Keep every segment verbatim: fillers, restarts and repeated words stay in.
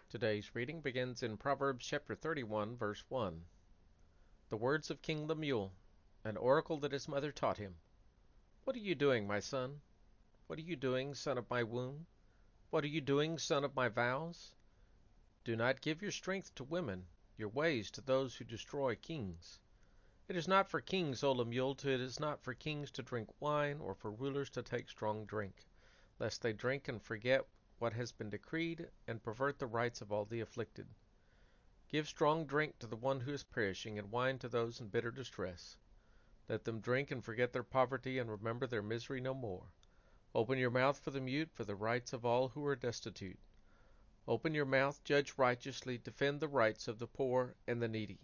Today's reading begins in Proverbs chapter thirty-one, verse one. The words of King Lemuel, an oracle that his mother taught him. What are you doing, my son? What are you doing, son of my womb? What are you doing, son of my vows? Do not give your strength to women, your ways to those who destroy kings. It is not for kings, O Lemuel, to, it is not for kings to drink wine, or for rulers to take strong drink, lest they drink and forget what has been decreed, and pervert the rights of all the afflicted. Give strong drink to the one who is perishing, and wine to those in bitter distress. Let them drink and forget their poverty, and remember their misery no more. Open your mouth for the mute, for the rights of all who are destitute. Open your mouth, judge righteously, defend the rights of the poor and the needy.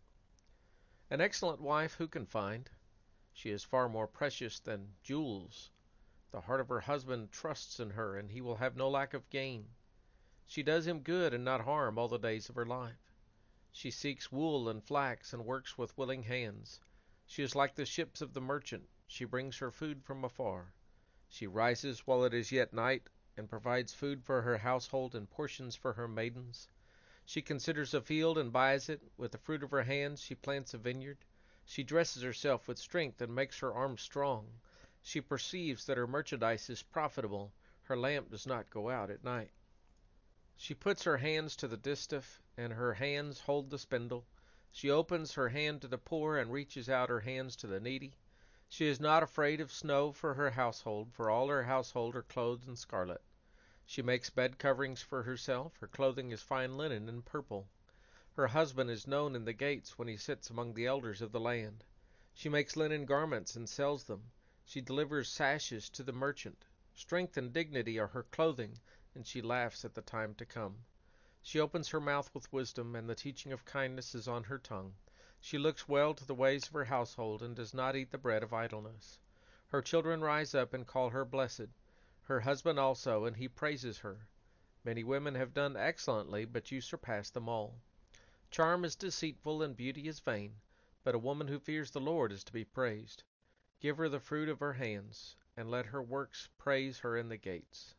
An excellent wife who can find? She is far more precious than jewels. The heart of her husband trusts in her, and he will have no lack of gain. She does him good and not harm all the days of her life. She seeks wool and flax, and works with willing hands. She is like the ships of the merchant. She brings her food from afar. She rises while it is yet night, and provides food for her household and portions for her maidens. She considers a field and buys it. With the fruit of her hands she plants a vineyard. She dresses herself with strength and makes her arms strong. She perceives that her merchandise is profitable. Her lamp does not go out at night. She puts her hands to the distaff, and her hands hold the spindle. She opens her hand to the poor, and reaches out her hands to the needy. She is not afraid of snow for her household, for all her household are clothed in scarlet. She makes bed coverings for herself. Her clothing is fine linen and purple. Her husband is known in the gates when he sits among the elders of the land. She makes linen garments and sells them. She delivers sashes to the merchant. Strength and dignity are her clothing, and she laughs at the time to come. She opens her mouth with wisdom, and the teaching of kindness is on her tongue. She looks well to the ways of her household, and does not eat the bread of idleness. Her children rise up and call her blessed, her husband also, and he praises her. Many women have done excellently, but you surpass them all. Charm is deceitful, and beauty is vain, but a woman who fears the Lord is to be praised. Give her the fruit of her hands, and let her works praise her in the gates.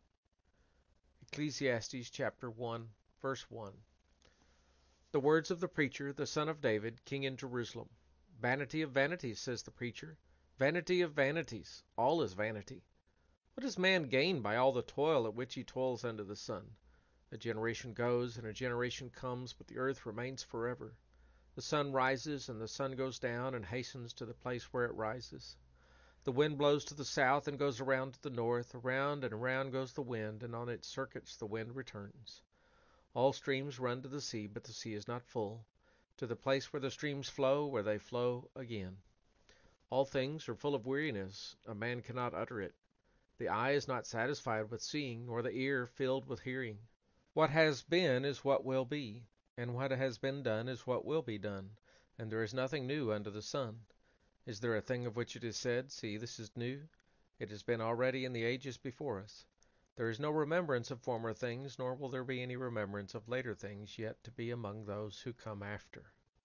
Ecclesiastes chapter one, verse one. The words of the preacher, the son of David, king in Jerusalem. Vanity of vanities, says the preacher. Vanity of vanities. All is vanity. What does man gain by all the toil at which he toils under the sun? A generation goes and a generation comes, but the earth remains forever. The sun rises and the sun goes down, and hastens to the place where it rises. The wind blows to the south and goes around to the north. Around and around goes the wind, and on its circuits the wind returns. All streams run to the sea, but the sea is not full. To the place where the streams flow, where they flow again. All things are full of weariness. A man cannot utter it. The eye is not satisfied with seeing, nor the ear filled with hearing. What has been is what will be, and what has been done is what will be done, and there is nothing new under the sun. Is there a thing of which it is said, see, this is new? It has been already in the ages before us. There is no remembrance of former things, nor will there be any remembrance of later things yet to be among those who come after.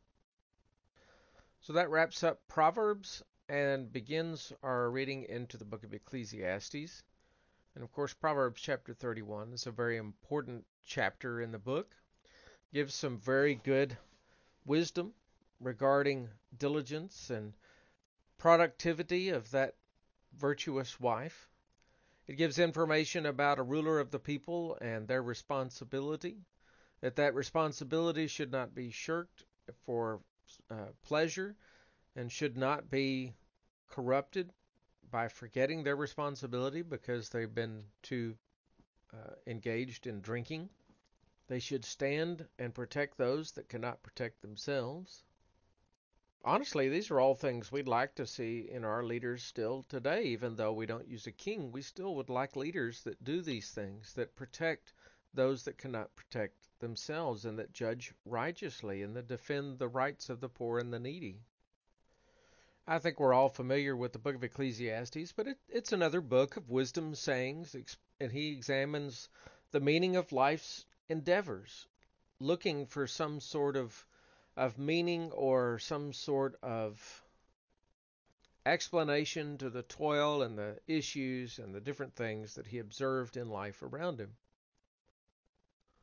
So that wraps up Proverbs and begins our reading into the book of Ecclesiastes. And of course, Proverbs chapter thirty-one is a very important chapter in the book. Gives some very good wisdom regarding diligence and productivity of that virtuous wife. It gives information about a ruler of the people and their responsibility, that that responsibility should not be shirked for uh, pleasure and should not be corrupted by forgetting their responsibility because they've been too uh, engaged in drinking. They should stand and protect those that cannot protect themselves. Honestly, these are all things we'd like to see in our leaders still today. Even though we don't use a king, we still would like leaders that do these things, that protect those that cannot protect themselves, and that judge righteously, and that defend the rights of the poor and the needy. I think we're all familiar with the book of Ecclesiastes, but it, it's another book of wisdom sayings, and he examines the meaning of life's endeavors, looking for some sort of of meaning or some sort of explanation to the toil and the issues and the different things that he observed in life around him.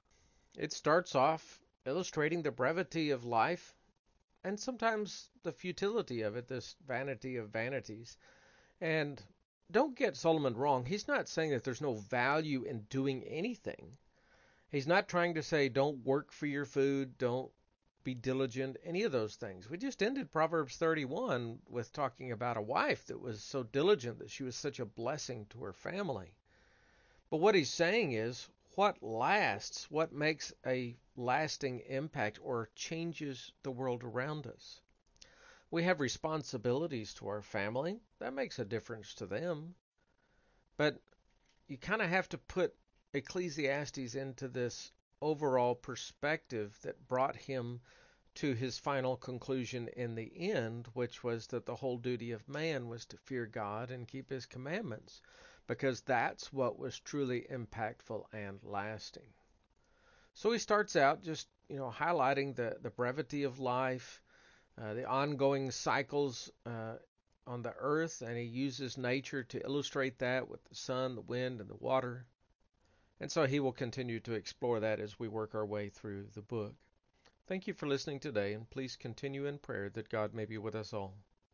It starts off illustrating the brevity of life and sometimes the futility of it, this vanity of vanities. And don't get Solomon wrong. He's not saying that there's no value in doing anything. He's not trying to say don't work for your food, don't be diligent, any of those things. We just ended Proverbs thirty-one with talking about a wife that was so diligent that she was such a blessing to her family. But what he's saying is what lasts, what makes a lasting impact or changes the world around us. We have responsibilities to our family. That makes a difference to them. But you kind of have to put Ecclesiastes into this overall perspective that brought him to his final conclusion in the end, which was that the whole duty of man was to fear God and keep his commandments, because that's what was truly impactful and lasting. So he starts out just, you know, highlighting the, the brevity of life, uh, the ongoing cycles uh, on the earth, and he uses nature to illustrate that with the sun, the wind, and the water. And so he will continue to explore that as we work our way through the book. Thank you for listening today, and please continue in prayer that God may be with us all.